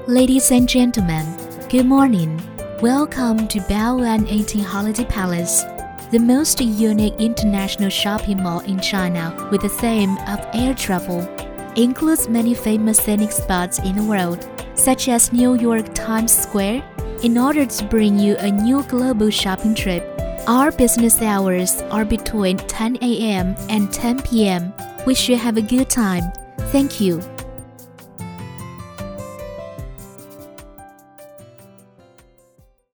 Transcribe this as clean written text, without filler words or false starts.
Ladies and gentlemen, good morning. Welcome to Bao'an 18 Holiday Palace, the most unique international shopping mall in China with the theme of air travel. Includes many famous scenic spots in the world, such as New York Times Square. In order to bring you a new global shopping trip, our business hours are between 10 a.m. and 10 p.m. We should have a good time. Thank you.